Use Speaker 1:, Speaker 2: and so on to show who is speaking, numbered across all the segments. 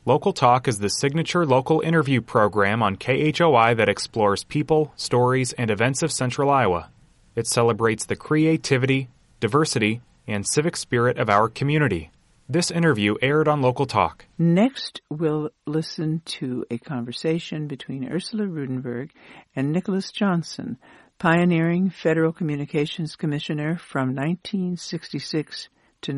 Speaker 1: Local Talk is the signature local interview program on KHOI that explores people, stories, and events of Central Iowa. It celebrates the creativity, diversity, and civic spirit of our community. This interview aired on Local Talk.
Speaker 2: Next, we'll listen to a conversation between Ursula Rudenberg and Nicholas Johnson, pioneering Federal Communications Commissioner from 1966 to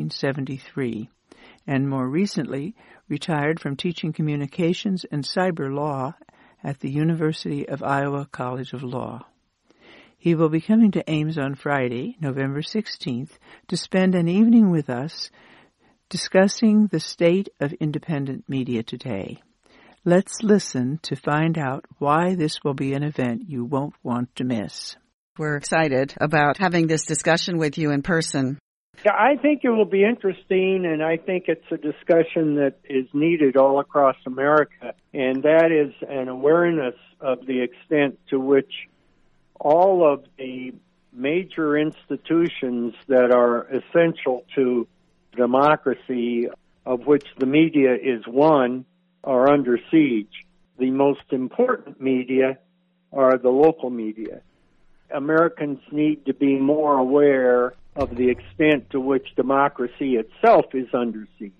Speaker 2: 1973, and more recently retired from teaching communications and cyber law at the University of Iowa College of Law. He will be coming to Ames on Friday, November 16th, to spend an evening with us discussing the state of independent media today. Let's listen to find out why this will be an event you won't want to miss.
Speaker 3: We're excited about having this discussion with you in person.
Speaker 4: Yeah, I think it will be interesting, and I think it's a discussion that is needed all across America, and that is an awareness of the extent to which all of the major institutions that are essential to democracy, of which the media is one, are under siege. The most important media are the local media. Americans need to be more aware of the extent to which democracy itself is under siege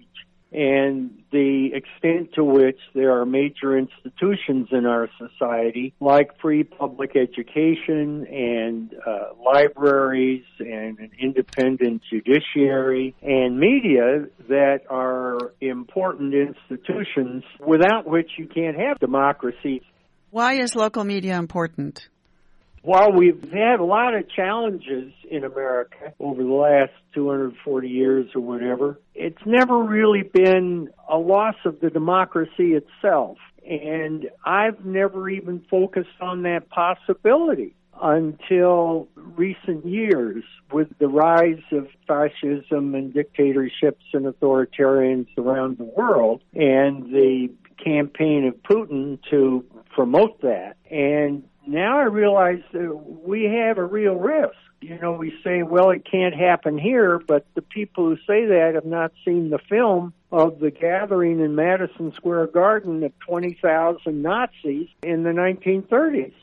Speaker 4: and the extent to which there are major institutions in our society like free public education and libraries and an independent judiciary and media that are important institutions without which you can't have democracy.
Speaker 3: Why is local media important?
Speaker 4: While we've had a lot of challenges in America over the last 240 years or whatever, it's never really been a loss of the democracy itself. And I've never even focused on that possibility until recent years with the rise of fascism and dictatorships and authoritarians around the world and the campaign of Putin to promote that. And now I realize that we have a real risk. You know, we say, well, it can't happen here, but the people who say that have not seen the film of the gathering in Madison Square Garden of 20,000 Nazis in the 1930s.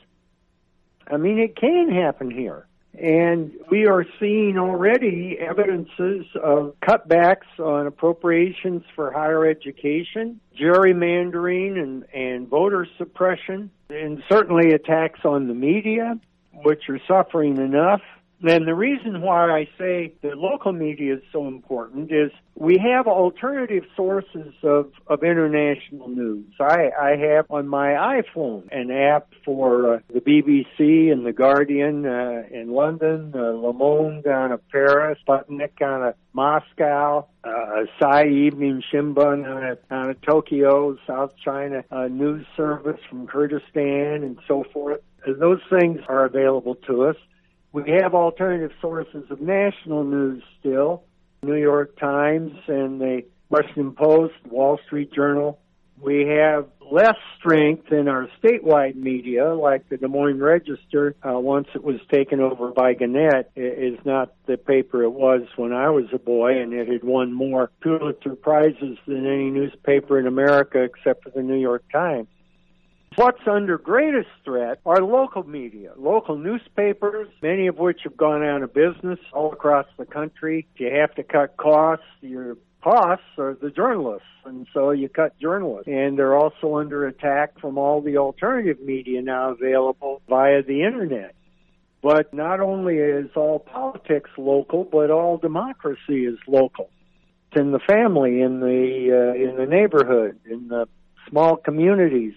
Speaker 4: I mean, it can happen here. And we are seeing already evidences of cutbacks on appropriations for higher education, gerrymandering and voter suppression, and certainly attacks on the media, which are suffering enough. And the reason why I say the local media is so important is we have alternative sources of international news. I have on my iPhone an app for the BBC and The Guardian in London, Le Monde out of Paris, Sputnik out of Moscow, Asahi Evening Shimbun out of Tokyo, South China News Service from Kurdistan, and so forth. Those things are available to us. We have alternative sources of national news still, New York Times and the Washington Post, Wall Street Journal. We have less strength in our statewide media, like the Des Moines Register, once it was taken over by Gannett, is not the paper it was when I was a boy, and it had won more Pulitzer Prizes than any newspaper in America except for the New York Times. What's under greatest threat are local media, local newspapers, many of which have gone out of business all across the country. You have to cut costs. Your costs are the journalists, and so you cut journalists. And they're also under attack from all the alternative media now available via the Internet. But not only is all politics local, but all democracy is local. It's in the family, in the neighborhood, in the small communities.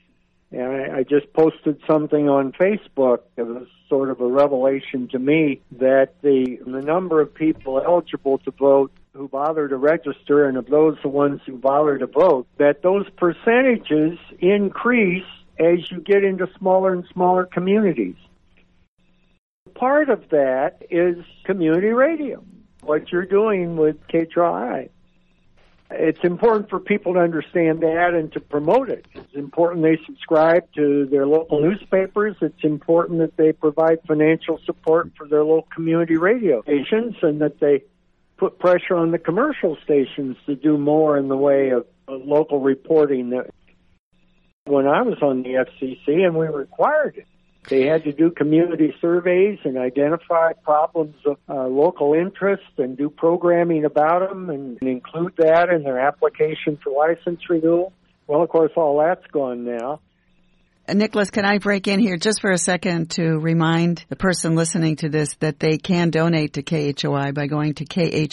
Speaker 4: And I just posted something on Facebook. It was sort of a revelation to me that the number of people eligible to vote who bother to register, and of those the ones who bother to vote, that those percentages increase as you get into smaller and smaller communities. Part of that is community radio, what you're doing with KHOI. It's important for people to understand that and to promote it. It's important they subscribe to their local newspapers. It's important that they provide financial support for their local community radio stations and that they put pressure on the commercial stations to do more in the way of local reporting. That when I was on the FCC, and we required it, they had to do community surveys and identify problems of local interest and do programming about them and include that in their application for license renewal. Well, of course, all that's gone now.
Speaker 3: Nicholas, can I break in here just for a second to remind the person listening to this that they can donate to KHOI by going to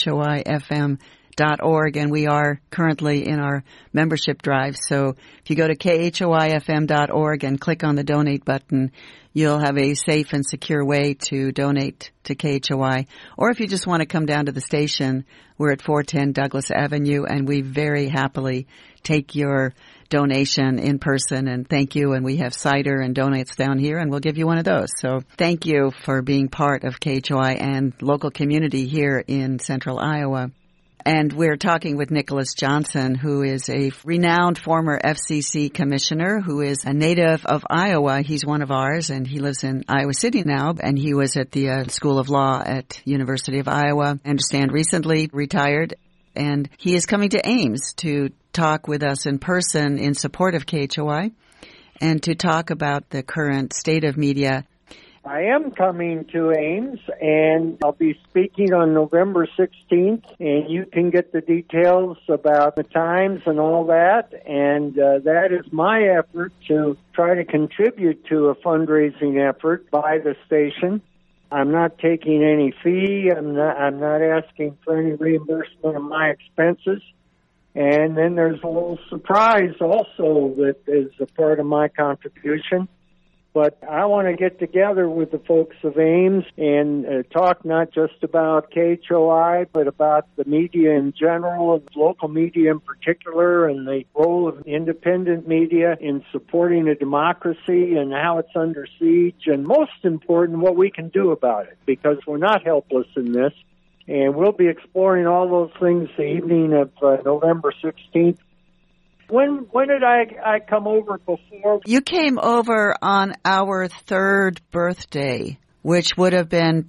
Speaker 3: KHOIFM.org, and we are currently in our membership drive. So if you go to KHOIFM.org and click on the donate button, you'll have a safe and secure way to donate to KHOI. Or if you just want to come down to the station, we're at 410 Douglas Avenue, and we very happily take your donation in person, and thank you. And we have cider and donuts down here, and we'll give you one of those. So thank you for being part of KHOI and local community here in Central Iowa. And we're talking with Nicholas Johnson, who is a renowned former FCC commissioner who is a native of Iowa. He's one of ours, and he lives in Iowa City now, and he was at the School of Law at University of Iowa. I understand recently retired, and he is coming to Ames to talk with us in person in support of KHOI and to talk about the current state of media.
Speaker 4: I am coming to Ames, and I'll be speaking on November 16th, and you can get the details about the times and all that, and that is my effort to try to contribute to a fundraising effort by the station. I'm not taking any fee. I'm not asking for any reimbursement of my expenses. And then there's a little surprise also that is a part of my contribution. But I want to get together with the folks of Ames and talk not just about KHOI, but about the media in general, local media in particular, and the role of independent media in supporting a democracy and how it's under siege, and most important, what we can do about it, because we're not helpless in this. And we'll be exploring all those things the evening of November 16th. When did I come over before?
Speaker 3: You came over on our third birthday, which would have been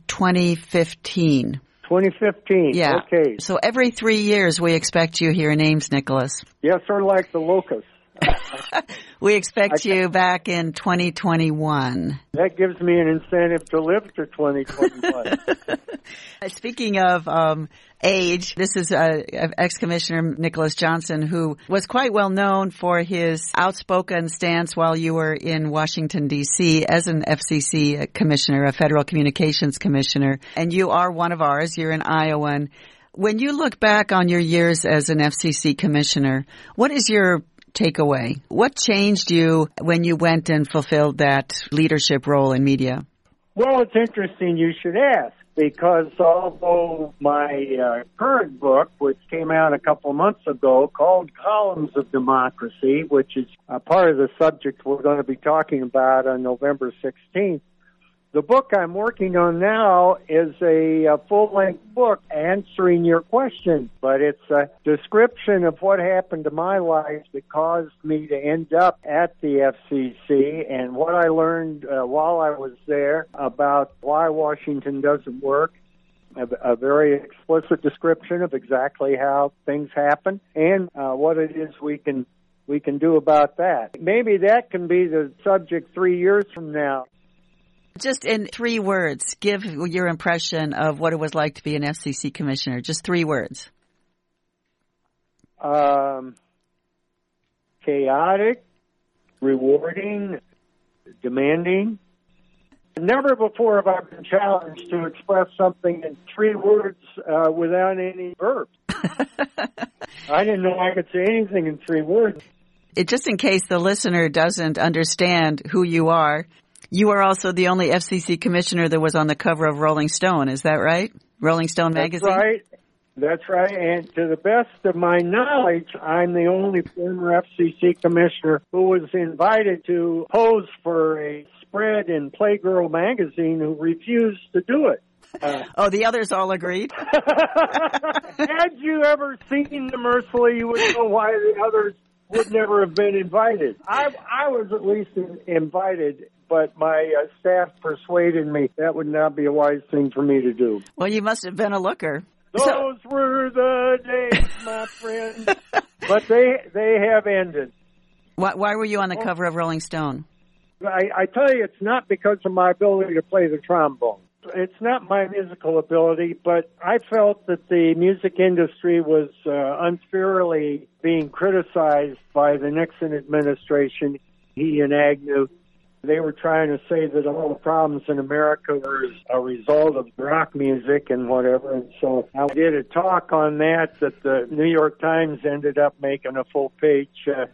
Speaker 3: 2015.
Speaker 4: 2015,
Speaker 3: yeah.
Speaker 4: Okay.
Speaker 3: So every 3 years we expect you here in Ames, Nicholas.
Speaker 4: Yeah, sort of like the locusts.
Speaker 3: We expect you back in 2021.
Speaker 4: That gives me an incentive to live to 2021.
Speaker 3: Speaking of age, this is ex-Commissioner Nicholas Johnson, who was quite well known for his outspoken stance while you were in Washington, D.C. as an FCC commissioner, a Federal Communications Commissioner. And you are one of ours. You're an Iowan. When you look back on your years as an FCC commissioner, what is your takeaway? What changed you when you went and fulfilled that leadership role in media?
Speaker 4: Well, it's interesting you should ask, because although my current book, which came out a couple of months ago, called Columns of Democracy, which is a part of the subject we're going to be talking about on November 16th, the book I'm working on now is a full-length book answering your question, but it's a description of what happened to my life that caused me to end up at the FCC and what I learned while I was there about why Washington doesn't work, a very explicit description of exactly how things happen, and what it is we can do about that. Maybe that can be the subject 3 years from now.
Speaker 3: Just in 3 words, give your impression of what it was like to be an FCC commissioner. Just 3 words.
Speaker 4: Chaotic, rewarding, demanding. Never before have I been challenged to express something in 3 words without any verbs. I didn't know I could say anything in 3 words.
Speaker 3: Just in case the listener doesn't understand who you are also the only FCC commissioner that was on the cover of Rolling Stone. Is that right? Rolling Stone magazine?
Speaker 4: That's right. And to the best of my knowledge, I'm the only former FCC commissioner who was invited to pose for a spread in Playgirl magazine who refused to do it.
Speaker 3: The others all agreed?
Speaker 4: Had you ever seen them, Ursula, you would know why the others would never have been invited. I was at least invited, but my staff persuaded me that would not be a wise thing for me to do.
Speaker 3: Well, you must have been a looker.
Speaker 4: Those were the days, my friend. But they have ended.
Speaker 3: Why were you on the cover of Rolling Stone?
Speaker 4: I tell you, it's not because of my ability to play the trombone. It's not my musical ability, but I felt that the music industry was unfairly being criticized by the Nixon administration, he and Agnew. They were trying to say that all the problems in America were a result of rock music and whatever. And so I did a talk on that the New York Times ended up making a full-page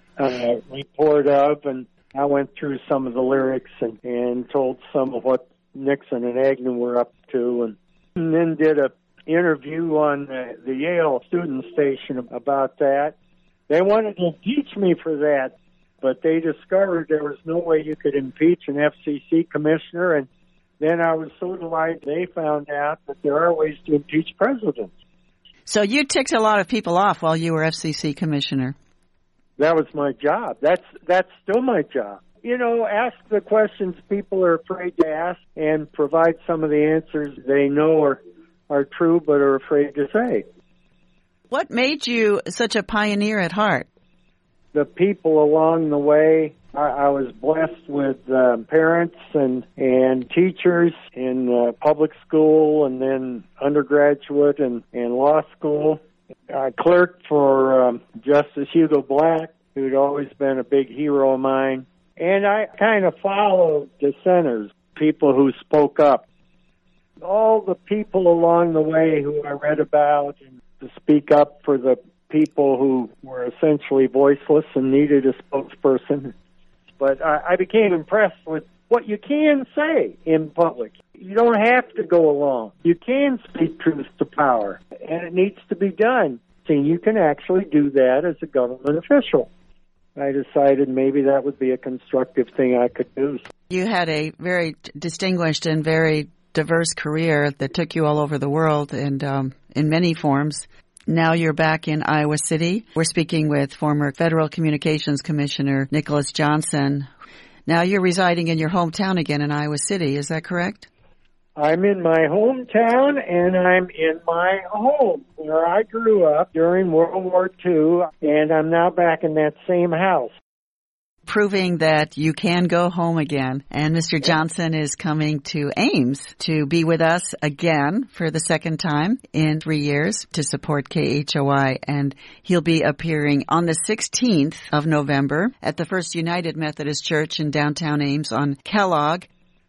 Speaker 4: report of, and I went through some of the lyrics and told some of what Nixon and Agnew were up to, and then did a interview on the Yale student station about that. They wanted to impeach me for that, but they discovered there was no way you could impeach an FCC commissioner, and then I was so delighted they found out that there are ways to impeach presidents.
Speaker 3: So you ticked a lot of people off while you were FCC commissioner.
Speaker 4: That was my job. That's still my job. You know, ask the questions people are afraid to ask and provide some of the answers they know are true but are afraid to say.
Speaker 3: What made you such a pioneer at heart?
Speaker 4: The people along the way. I was blessed with parents and teachers in public school and then undergraduate and law school. I clerked for Justice Hugo Black, who'd always been a big hero of mine. And I kind of followed dissenters, people who spoke up. All the people along the way who I read about and to speak up for the people who were essentially voiceless and needed a spokesperson. But I became impressed with what you can say in public. You don't have to go along. You can speak truth to power, and it needs to be done. So you can actually do that as a government official. I decided maybe that would be a constructive thing I could do.
Speaker 3: You had a very distinguished and very diverse career that took you all over the world and in many forms. Now you're back in Iowa City. We're speaking with former Federal Communications Commissioner Nicholas Johnson. Now you're residing in your hometown again in Iowa City. Is that correct?
Speaker 4: I'm in my hometown, and I'm in my home where I grew up during World War II, and I'm now back in that same house.
Speaker 3: Proving that you can go home again. And Mr. Johnson is coming to Ames to be with us again for the second time in 3 years to support KHOI. And he'll be appearing on the 16th of November at the First United Methodist Church in downtown Ames on Kellogg.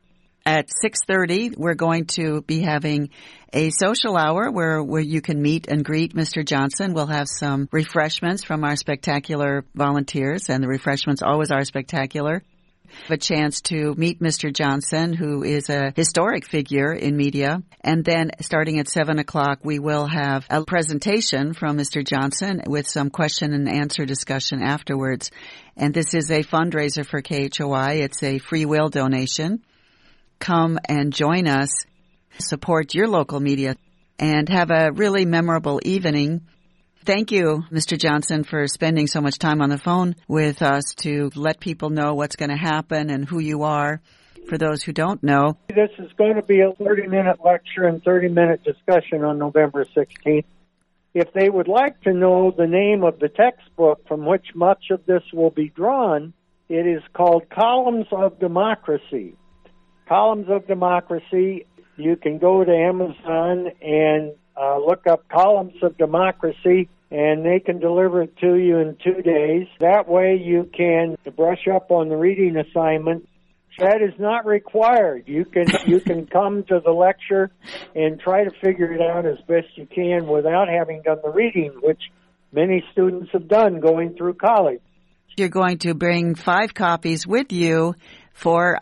Speaker 3: At 6:30, we're going to be having a social hour where you can meet and greet Mr. Johnson. We'll have some refreshments from our spectacular volunteers, and the refreshments always are spectacular. A chance to meet Mr. Johnson, who is a historic figure in media. And then starting at 7 o'clock, we will have a presentation from Mr. Johnson with some question and answer discussion afterwards. And this is a fundraiser for KHOI. It's a free will donation. Come and join us, support your local media, and have a really memorable evening. Thank you, Mr. Johnson, for spending so much time on the phone with us to let people know what's going to happen and who you are. For those who don't know,
Speaker 4: this is going to be a 30-minute lecture and 30-minute discussion on November 16th. If they would like to know the name of the textbook from which much of this will be drawn, it is called Columns of Democracy. Columns of Democracy. You can go to Amazon and look up Columns of Democracy, and they can deliver it to you in 2 days. That way you can brush up on the reading assignment. That is not required. You can come to the lecture and try to figure it out as best you can without having done the reading, which many students have done going through college.
Speaker 3: You're going to bring 5 copies with you for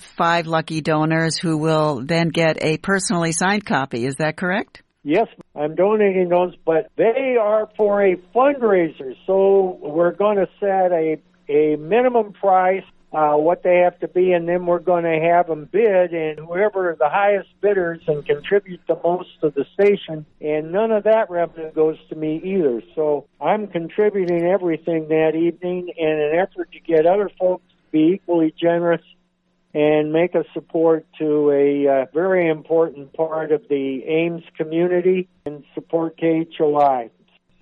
Speaker 3: 5 lucky donors who will then get a personally signed copy. Is that correct?
Speaker 4: Yes, I'm donating those, but they are for a fundraiser. So we're going to set a minimum price, what they have to be, and then we're going to have them bid, and whoever the highest bidders and contribute the most to the station, and none of that revenue goes to me either. So I'm contributing everything that evening in an effort to get other folks to be equally generous and make a support to a very important part of the Ames community and support KHOI.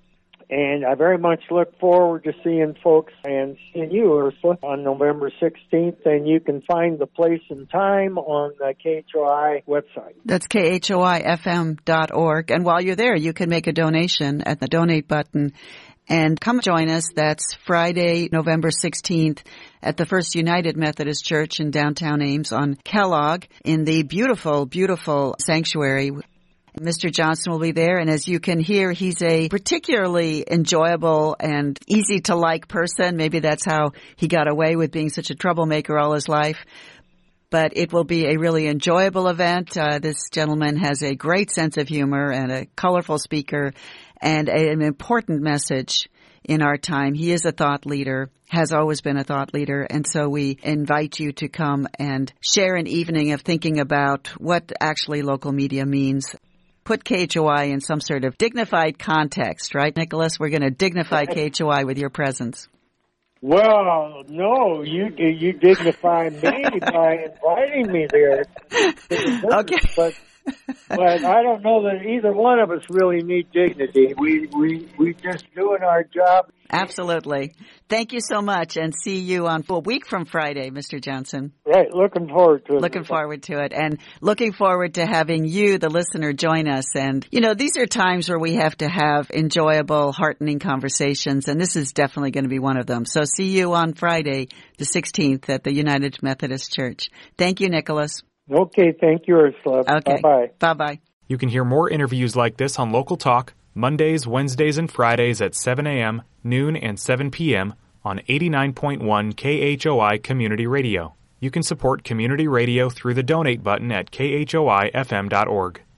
Speaker 4: And I very much look forward to seeing folks and seeing you, Ursula, on November 16th. And you can find the place and time on the KHOI website.
Speaker 3: That's KHOIFM.org. And while you're there, you can make a donation at the donate button. And come join us. That's Friday, November 16th at the First United Methodist Church in downtown Ames on Kellogg in the beautiful, beautiful sanctuary. Mr. Johnson will be there, and as you can hear, he's a particularly enjoyable and easy-to-like person. Maybe that's how he got away with being such a troublemaker all his life. But it will be a really enjoyable event. This gentleman has a great sense of humor and a colorful speaker and an important message in our time. He is a thought leader, has always been a thought leader, and so we invite you to come and share an evening of thinking about what actually local media means. Put KHOI in some sort of dignified context, right, Nicholas? We're going to dignify KHOI with your presence.
Speaker 4: Well, no, you dignify me by inviting me there.
Speaker 3: Okay.
Speaker 4: But I don't know that either one of us really need dignity. We just doing our job.
Speaker 3: Absolutely. Thank you so much, and see you on a week from Friday, Mr. Johnson.
Speaker 4: Right. Looking forward to it.
Speaker 3: Looking forward to it, and looking forward to having you, the listener, join us. And, you know, these are times where we have to have enjoyable, heartening conversations, and this is definitely going to be one of them. So see you on Friday, the 16th, at the United Methodist Church. Thank you, Nicholas.
Speaker 4: Okay. Thank you, Ursula.
Speaker 3: Okay.
Speaker 4: Bye-bye.
Speaker 3: Bye-bye.
Speaker 1: You can hear more interviews like this on Local Talk, Mondays, Wednesdays, and Fridays at 7 a.m., noon, and 7 p.m. on 89.1 KHOI Community Radio. You can support community radio through the donate button at KHOIFM.org.